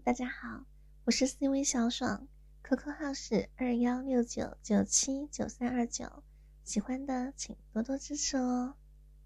大家好，我是 CV 小爽 ，QQ 号是2169979329，喜欢的请多多支持哦。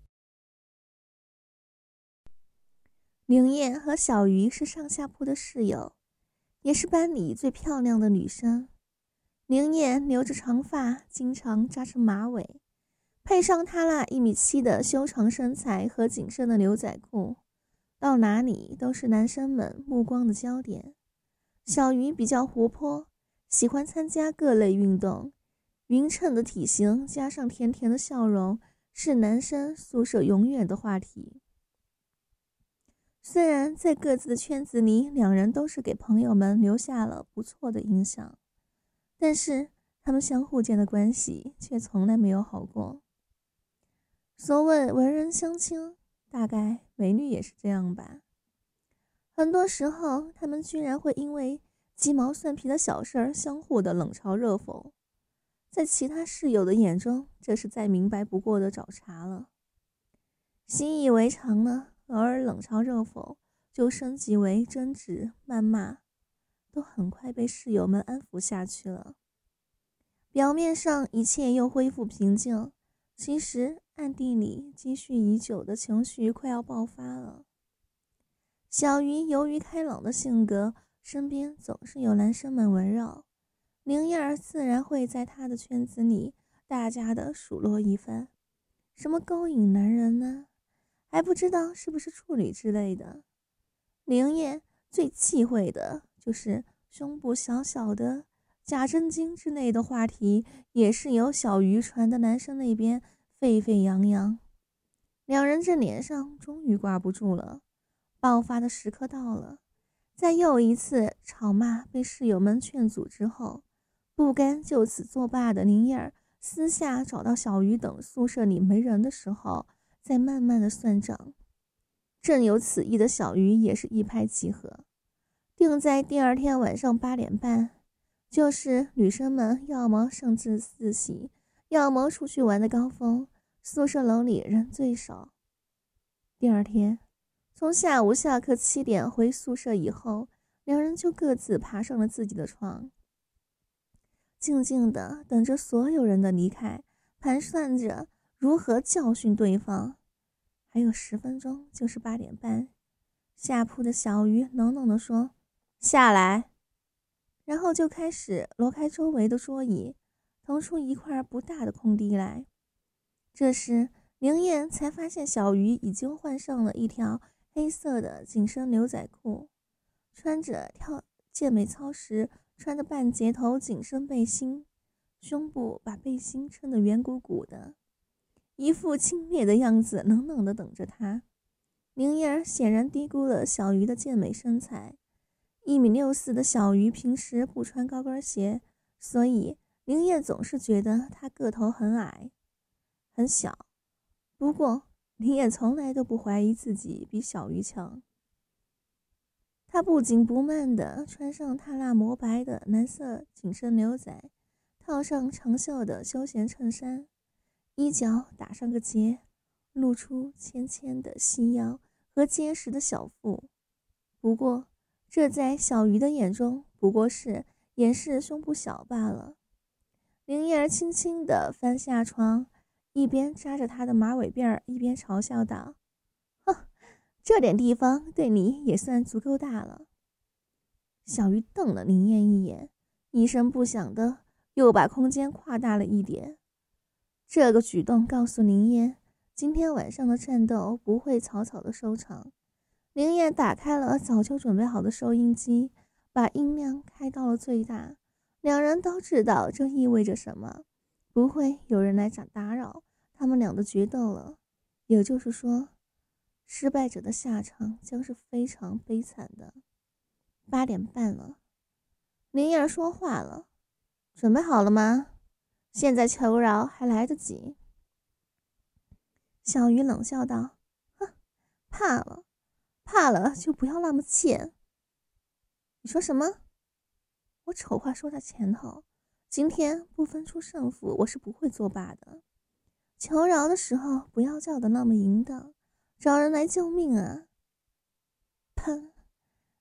灵叶和小鱼是上下铺的室友，也是班里最漂亮的女生。灵叶留着长发，经常扎成马尾，配上她那1.7米的修长身材和紧身的牛仔裤，到哪里都是男生们目光的焦点。小鱼比较活泼，喜欢参加各类运动，匀称的体型加上甜甜的笑容，是男生宿舍永远的话题。虽然在各自的圈子里，两人都是给朋友们留下了不错的印象，但是他们相互间的关系却从来没有好过。所谓文人相轻，大概美女也是这样吧。很多时候，他们居然会因为鸡毛蒜皮的小事儿相互的冷嘲热讽，在其他室友的眼中，这是再明白不过的找茬了。习以为常了，偶尔冷嘲热讽就升级为争执、谩骂，都很快被室友们安抚下去了。表面上一切又恢复平静，其实暗地里积蓄已久的情绪快要爆发了。小鱼由于开朗的性格，身边总是有男生们围绕，灵叶儿自然会在他的圈子里大家的数落一番，什么勾引男人呢，还不知道是不是处女之类的。灵叶最忌讳的就是胸部小小的假正经之类的话题，也是由小鱼传的男生那边沸沸扬扬。两人这脸上终于挂不住了，爆发的时刻到了。在又一次吵骂被室友们劝阻之后，不甘就此作罢的灵叶儿私下找到小鱼等宿舍里没人的时候，再慢慢的算账。正有此意的小鱼也是一拍即合，定在第二天晚上8点半，就是女生们要么上自习，要么出去玩的高峰，宿舍楼里人最少。第二天从下午下课7点回宿舍以后，两人就各自爬上了自己的床，静静地等着所有人的离开，盘算着如何教训对方。还有10分钟就是8点半，下铺的小鱼冷冷地说：“下来。”然后就开始挪开周围的桌椅，腾出一块不大的空地来。这时灵燕才发现小鱼已经换上了一条黑色的紧身牛仔裤，穿着跳健美操时穿的半截头紧身背心，胸部把背心撑得圆鼓鼓的，一副轻蔑的样子，冷冷地等着他。灵燕显然低估了小鱼的健美身材，1.64米的小鱼平时不穿高跟鞋，所以灵燕总是觉得他个头很矮很小。不过灵燕从来都不怀疑自己比小鱼强。他不紧不慢地穿上他那磨白的蓝色紧身牛仔，套上长袖的休闲衬衫，衣角打上个结，露出纤纤的细腰和结实的小腹。不过这在小鱼的眼中不过是掩饰胸部小罢了。灵叶儿轻轻地翻下床，一边扎着他的马尾辫，一边嘲笑道：“哼，这点地方对你也算足够大了。”小鱼瞪了灵燕一眼，一声不响的又把空间扩大了一点。这个举动告诉灵燕，今天晚上的战斗不会草草的收场。灵燕打开了早就准备好的收音机，把音量开到了最大。两人都知道这意味着什么，不会有人来打扰他们俩的决斗了。也就是说，失败者的下场将是非常悲惨的。8点半了，灵燕说话了：“准备好了吗？现在求饶还来得及。”小鱼冷笑道：“哼，怕了就不要那么贱。”“你说什么？”“我丑话说在前头，今天不分出胜负，我是不会作罢的。求饶的时候不要叫得那么淫荡，找人来救命啊！”砰！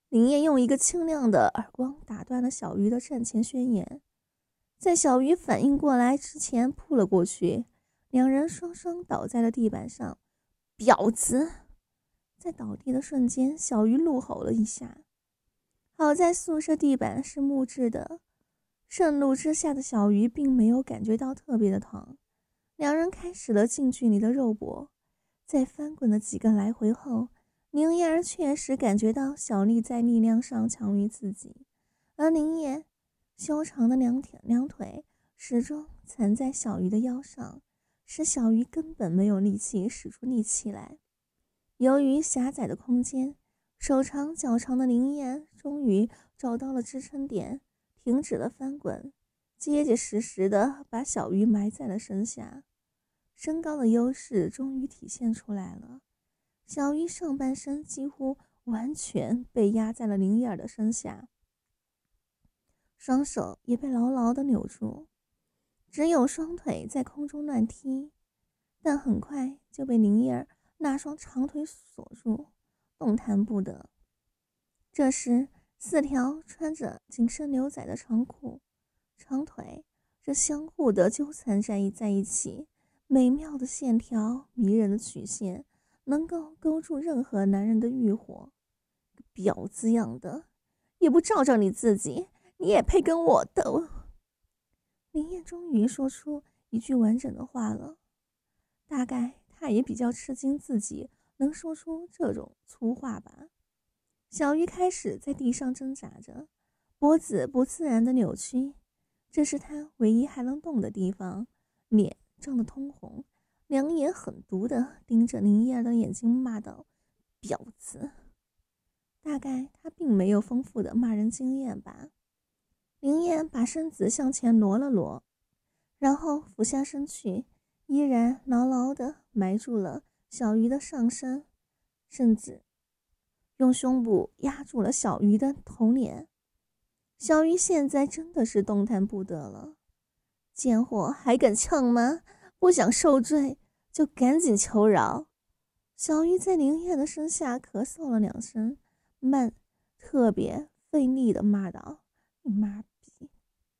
林燕用一个清亮的耳光打断了小鱼的战前宣言，在小鱼反应过来之前扑了过去，两人双双倒在了地板上。婊子！在倒地的瞬间，小鱼怒吼了一下。好在宿舍地板是木质的，盛怒之下的小鱼并没有感觉到特别的疼。两人开始了近距离的肉搏，在翻滚了几个来回后，宁燕儿确实感觉到小丽在力量上强于自己，而宁燕修长的两腿始终缠在小鱼的腰上，使小鱼根本没有力气使出力气来。由于狭窄的空间，手长脚长的宁燕终于找到了支撑点，停止了翻滚，结结实实地把小鱼埋在了身下。身高的优势终于体现出来了，小鱼上半身几乎完全被压在了宁燕儿的身下，双手也被牢牢地扭住，只有双腿在空中乱踢，但很快就被宁燕儿那双长腿锁住，动弹不得。这时4条穿着紧身牛仔的长裤、长腿，这相互的纠缠在一起，美妙的线条，迷人的曲线，能够勾住任何男人的欲火。婊子样的，也不照照你自己，你也配跟我斗？林燕终于说出一句完整的话了，大概她也比较吃惊自己能说出这种粗话吧。小鱼开始在地上挣扎着，脖子不自然的扭曲，这是他唯一还能动的地方，脸涨得通红，两眼狠毒地盯着林燕儿的眼睛骂道：婊子！大概他并没有丰富的骂人经验吧。林燕把身子向前挪了挪，然后俯下身去，依然牢牢地埋住了小鱼的上身，甚至用胸部压住了小鱼的头脸。小鱼现在真的是动弹不得了。贱货还敢呛吗？不想受罪就赶紧求饶。小鱼在林燕的身下咳嗽了2声，慢特别费力地骂道：你妈逼！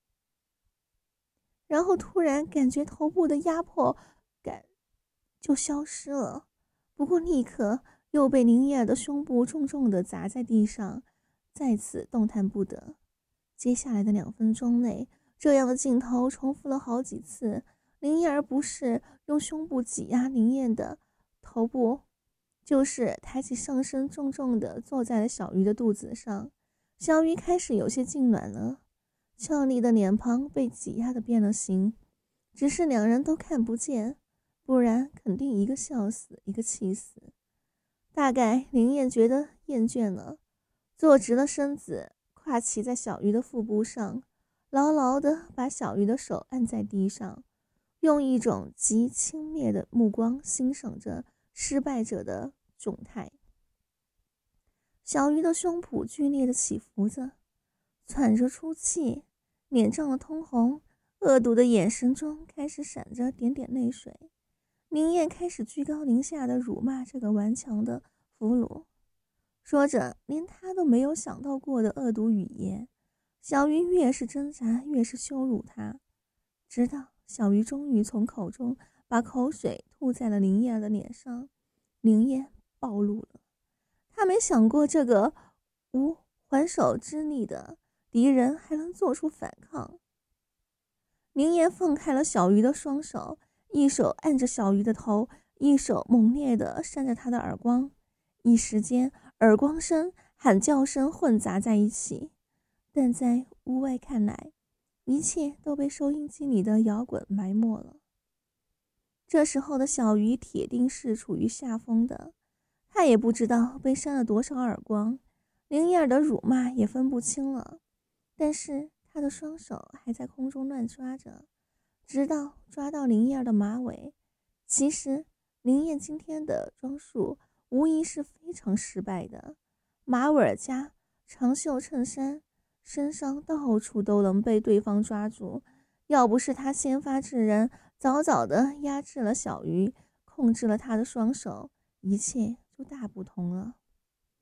然后突然感觉头部的压迫感就消失了，不过立刻又被林燕的胸部重重地砸在地上，再次动弹不得。接下来的2分钟内，这样的镜头重复了好几次。林燕不是用胸部挤压林燕的头部，就是抬起上身重重地坐在了小鱼的肚子上。小鱼开始有些痉挛了，俏丽的脸庞被挤压得变了形，只是两人都看不见，不然肯定一个笑死一个气死。大概林燕觉得厌倦了，坐直了身子，跨骑在小鱼的腹部上，牢牢地把小鱼的手按在地上，用一种极轻蔑的目光欣赏着失败者的窘态。小鱼的胸脯剧烈地起伏着，喘着粗气，脸涨得通红，恶毒的眼神中开始闪着点点泪水。林燕开始居高临下地辱骂这个顽强的俘虏，说着连他都没有想到过的恶毒语言。小鱼越是挣扎，越是羞辱他，直到小鱼终于从口中把口水吐在了林燕的脸上。林燕暴露了，他没想过这个无还手之力的敌人还能做出反抗。林燕放开了小鱼的双手，一手按着小鱼的头，一手猛烈地扇着他的耳光，一时间耳光声、喊叫声混杂在一起，但在屋外看来，一切都被收音机里的摇滚埋没了。这时候的小鱼铁定是处于下风的，他也不知道被扇了多少耳光，林燕的辱骂也分不清了，但是他的双手还在空中乱抓着，直到抓到林燕的马尾。其实林燕今天的装束无疑是非常失败的，马尾加长袖衬衫，身上到处都能被对方抓住，要不是他先发制人，早早地压制了小鱼，控制了他的双手，一切就大不同了。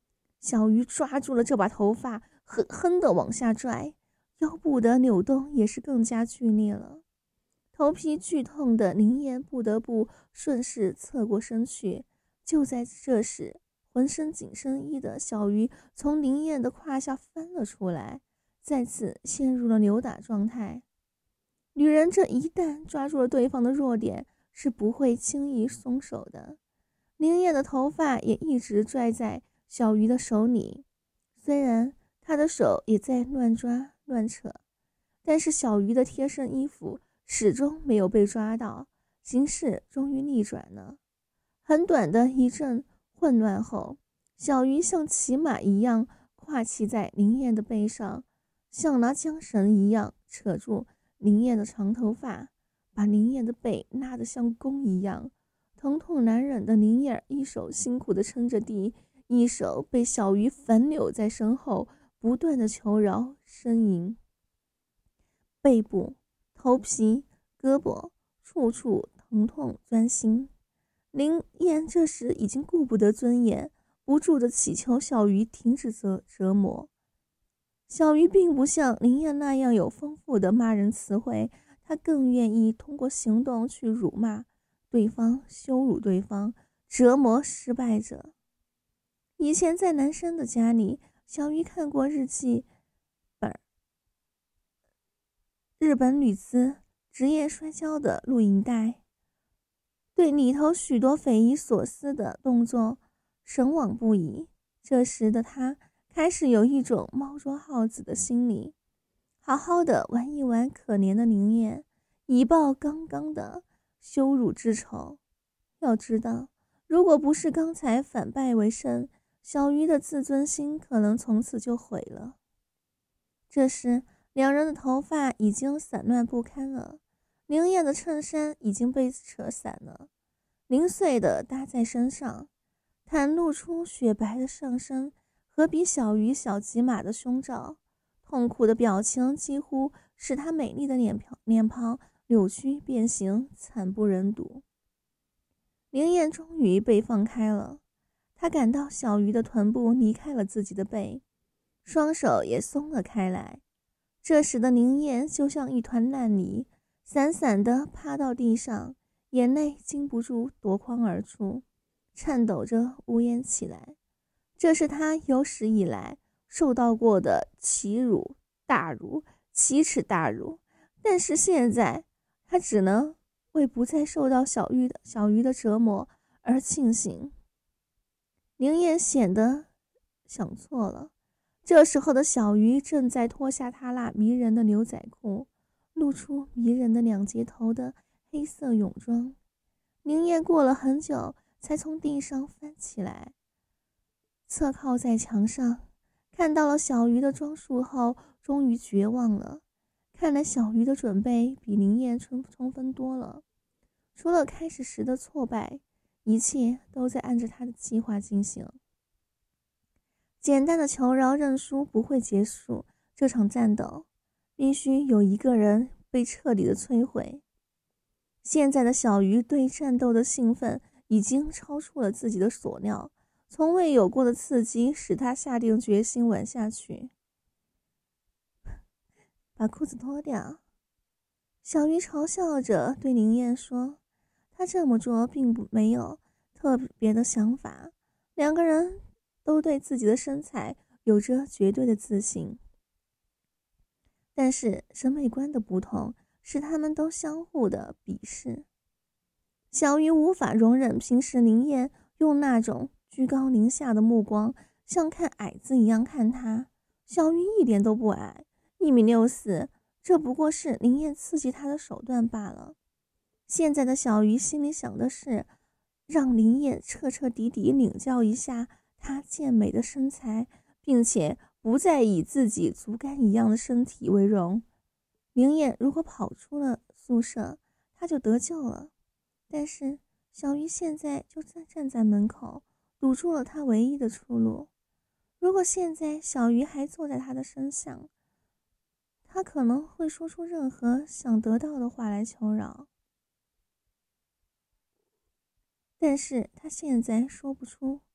小鱼抓住了这把头发，狠狠地往下拽，腰部的扭动也是更加剧烈了。头皮剧痛的林燕不得不顺势侧过身去。就在这时，浑身紧身衣的小鱼从林燕的胯下翻了出来，再次陷入了扭打状态。女人这一旦抓住了对方的弱点，是不会轻易松手的。林燕的头发也一直拽在小鱼的手里，虽然她的手也在乱抓乱扯，但是小鱼的贴身衣服始终没有被抓到，形势终于逆转了。很短的一阵混乱后，小鱼像骑马一样跨骑在林燕的背上，像拿缰绳一样扯住林燕的长头发，把林燕的背拉得像弓一样。疼痛难忍的林燕一手辛苦地撑着地，一手被小鱼反扭在身后，不断地求饶呻吟。背部、头皮、胳膊处处疼痛钻心。林燕这时已经顾不得尊严，不住地祈求小鱼停止折磨。小鱼并不像林燕那样有丰富的骂人词汇，她更愿意通过行动去辱骂对方，羞辱对方，折磨失败者。以前在男生的家里，小鱼看过日记本日本女子职业摔跤的录影带，对里头许多匪夷所思的动作神往不已。这时的他开始有一种猫捉耗子的心理，好好的玩一玩可怜的林燕，以报刚刚的羞辱之仇。要知道，如果不是刚才反败为胜，小鱼的自尊心可能从此就毁了。这时两人的头发已经散乱不堪了，林燕的衬衫已经被扯散了，零碎的搭在身上，袒露出雪白的上身和比小鱼小几码的胸罩。痛苦的表情几乎使她美丽的脸庞扭曲变形，惨不忍睹。林燕终于被放开了，她感到小鱼的臀部离开了自己的背，双手也松了开来。这时的林燕就像一团烂泥，散散地趴到地上，眼泪禁不住夺眶而出，颤抖着呜咽起来。这是她有史以来受到过的奇辱大辱，奇耻大辱。但是现在她只能为不再受到小鱼的折磨而庆幸。林燕显得想错了。这时候的小鱼正在脱下她那迷人的牛仔裤，露出迷人的两截头的黑色泳装。林燕过了很久才从地上翻起来，侧靠在墙上，看到了小鱼的装束后，终于绝望了。看来小鱼的准备比林燕充分多了，除了开始时的挫败，一切都在按着他的计划进行。简单的求饶认输不会结束这场战斗，必须有一个人被彻底的摧毁。现在的小鱼对战斗的兴奋已经超出了自己的所料，从未有过的刺激使他下定决心玩下去。把裤子脱掉，小鱼嘲笑着对林燕说，他这么做并没有特别的想法，两个人都对自己的身材有着绝对的自信，但是审美观的不同使他们都相互的鄙视。小鱼无法容忍平时林燕用那种居高临下的目光像看矮子一样看他。小鱼一点都不矮，1.64米，这不过是林燕刺激他的手段罢了。现在的小鱼心里想的是让林燕彻彻底底领教一下她健美的身材，并且不再以自己竹竿一样的身体为荣。林燕如果跑出了宿舍，她就得救了。但是小鱼现在就站在门口，堵住了她唯一的出路。如果现在小鱼还坐在她的身上，她可能会说出任何想得到的话来求饶。但是他现在说不出，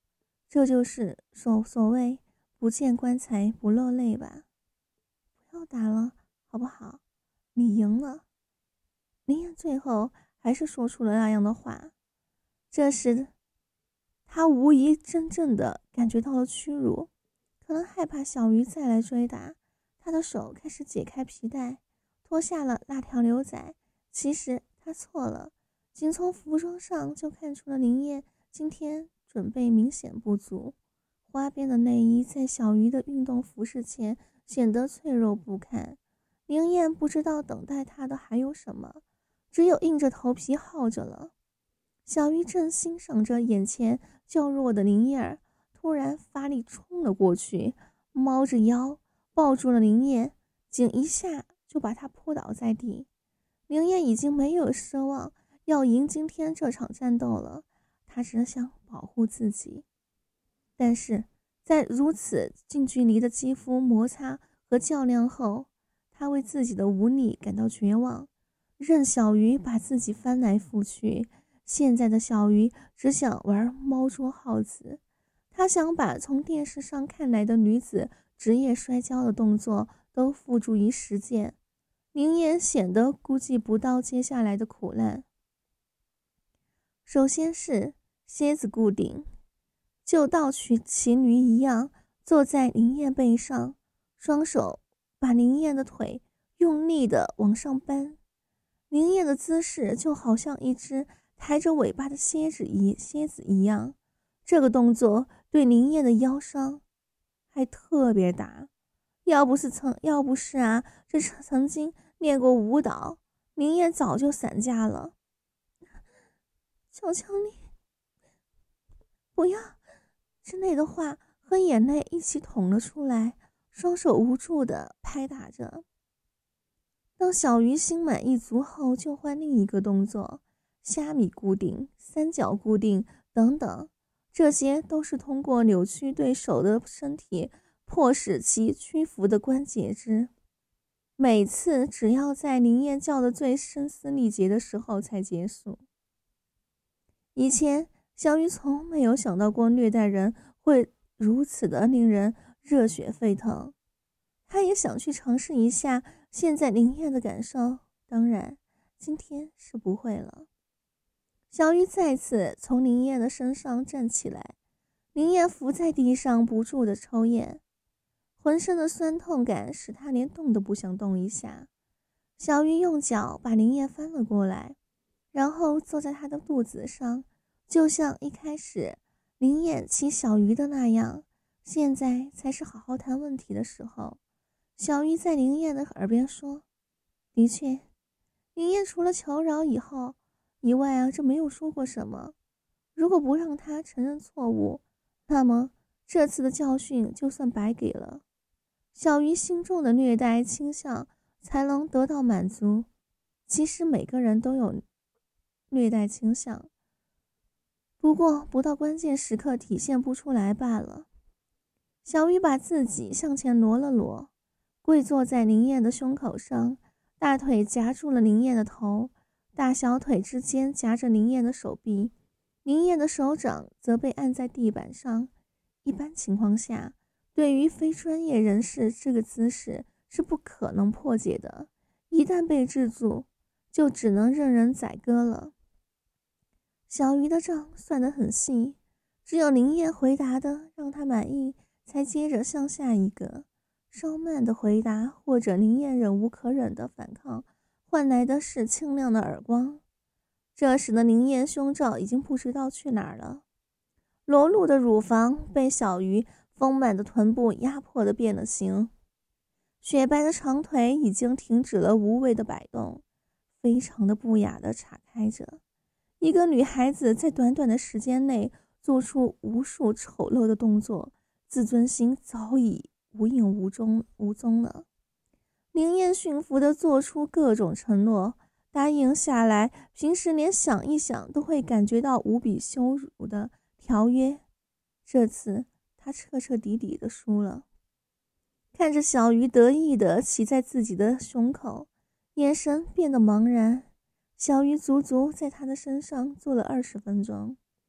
这就是所谓不见棺材不落泪吧。不要打了，好不好？你赢了。林燕最后还是说出了那样的话。这时，他无疑真正的感觉到了屈辱，可能害怕小鱼再来追打，他的手开始解开皮带，脱下了那条牛仔。其实他错了，仅从服装上就看出了林燕今天准备明显不足。花边的内衣在小鱼的运动服饰前显得脆弱不堪。林燕不知道等待她的还有什么，只有硬着头皮耗着了。小鱼正欣赏着眼前较弱的林燕，突然发力冲了过去，猫着腰抱住了林燕，仅一下就把她扑倒在地。林燕已经没有奢望要赢今天这场战斗了，她只想保护自己。但是在如此近距离的肌肤摩擦和较量后，她为自己的无力感到绝望，任小鱼把自己翻来覆去。现在的小鱼只想玩猫捉耗子，她想把从电视上看来的女子职业摔跤的动作都付诸于实践。林燕显得估计不到接下来的苦难。首先是蝎子固定，就倒取骑驴一样坐在林燕背上，双手把林燕的腿用力地往上搬。林燕的姿势就好像一只抬着尾巴的蝎子一样，这个动作对林燕的腰伤还特别大。要不是这曾经练过舞蹈，林燕早就散架了。求求你，不要！之类的话和眼泪一起捅了出来，双手无助地拍打着。当小鱼心满意足后，就换另一个动作，虾米固定、三角固定等等，这些都是通过扭曲对手的身体迫使其屈服的关节之。每次只要在林燕叫得最声嘶力竭的时候才结束。以前小鱼从没有想到过虐待人会如此的令人热血沸腾，他也想去尝试一下现在林燕的感受，当然今天是不会了。小鱼再次从林燕的身上站起来，林燕伏在地上不住地抽咽，浑身的酸痛感使他连动都不想动一下。小鱼用脚把林燕翻了过来，然后坐在他的肚子上，就像一开始林燕骑小鱼的那样。现在才是好好谈问题的时候。小鱼在林燕的耳边说：的确，林燕除了求饶以外这没有说过什么。如果不让他承认错误，那么这次的教训就算白给了。小鱼心中的虐待倾向才能得到满足。其实每个人都有虐待倾向，不过不到关键时刻体现不出来罢了。小鱼把自己向前挪了挪，跪坐在林燕的胸口上，大腿夹住了林燕的头，大小腿之间夹着林燕的手臂，林燕的手掌则被按在地板上。一般情况下，对于非专业人士，这个姿势是不可能破解的，一旦被制住，就只能任人宰割了。小鱼的账算得很细，只有林燕回答的让他满意，才接着向下一个。稍慢的回答或者林燕忍无可忍的反抗，换来的是清亮的耳光。这时的林燕胸罩已经不知道去哪儿了，裸露的乳房被小鱼丰满的臀部压迫的变了形，雪白的长腿已经停止了无谓的摆动，非常的不雅的岔开着。一个女孩子在短短的时间内做出无数丑陋的动作，自尊心早已无影无踪了。林燕驯服地做出各种承诺，答应下来平时连想一想都会感觉到无比羞辱的条约，这次他彻彻底底地输了。看着小鱼得意地骑在自己的胸口，眼神变得茫然。小鱼足足在他的身上坐了20分钟，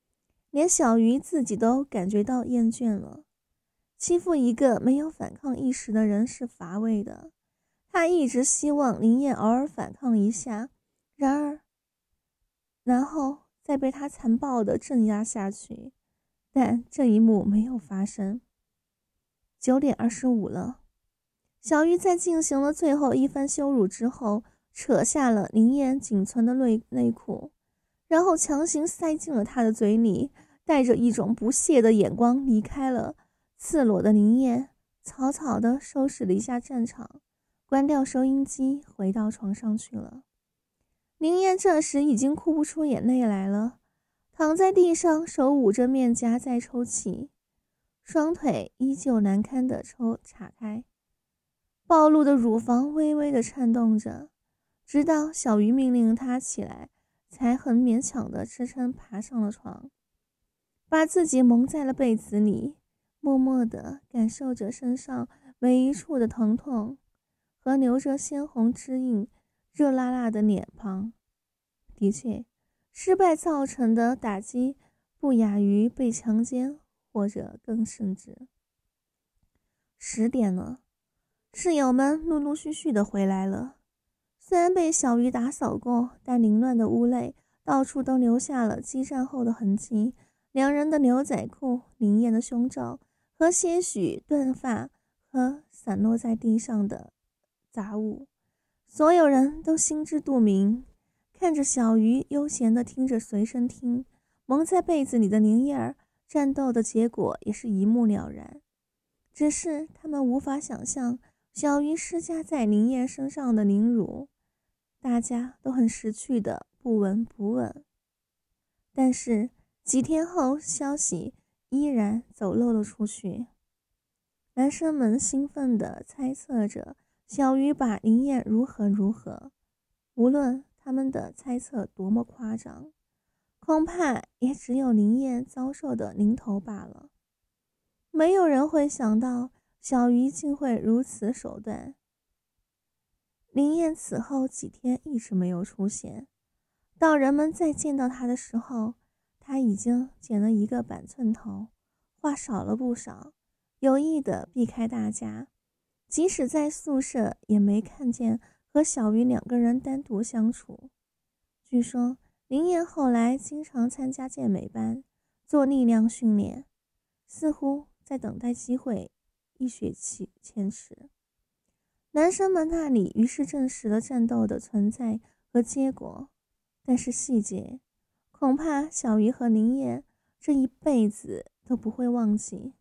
连小鱼自己都感觉到厌倦了。欺负一个没有反抗意识的人是乏味的，他一直希望林燕偶尔反抗一下，然后再被他残暴地镇压下去，但这一幕没有发生。9点25了，小鱼在进行了最后一番羞辱之后，扯下了林燕仅存的内裤，然后强行塞进了他的嘴里，带着一种不屑的眼光离开了。赤裸的林燕草草地收拾了一下战场，关掉收音机，回到床上去了。林燕这时已经哭不出眼泪来了，躺在地上，手捂着面颊在抽泣，双腿依旧难堪地岔开，暴露的乳房微微地颤动着，直到小鱼命令她起来，才很勉强地支撑爬上了床，把自己蒙在了被子里，默默地感受着身上每一处的疼痛和流着鲜红汁印热辣辣的脸庞。的确，失败造成的打击不亚于被强奸，或者更甚至。10点了，室友们陆陆续续的回来了。虽然被小鱼打扫过，但凌乱的屋内到处都留下了激战后的痕迹，两人的牛仔裤、林燕的胸罩和些许断发和散落在地上的杂物，所有人都心知肚明。看着小鱼悠闲地听着随身听，蒙在被子里的林燕儿，战斗的结果也是一目了然。只是他们无法想象小鱼施加在林燕身上的凌辱，大家都很识趣的不闻不问。但是几天后，消息依然走漏了出去。男生们兴奋地猜测着小鱼把林燕如何，无论他们的猜测多么夸张，恐怕也只有林燕遭受的零头罢了。没有人会想到小鱼竟会如此手段。林燕此后几天一直没有出现，到人们再见到她的时候，她已经剪了1个板寸头，话少了不少，有意地避开大家，即使在宿舍也没看见和小鱼2个人单独相处。据说林燕后来经常参加健美班，做力量训练，似乎在等待机会，一雪前耻。男生们那里于是证实了战斗的存在和结果，但是细节恐怕小鱼和林燕这一辈子都不会忘记。